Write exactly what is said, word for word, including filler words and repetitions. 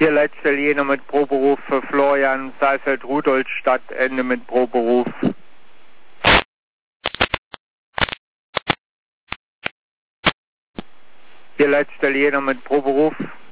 Hier letzte Linie mit Proberuf für Florian Saalfeld-Rudolstadt, Ende mit Proberuf. Hier letzte Linie mit Proberuf.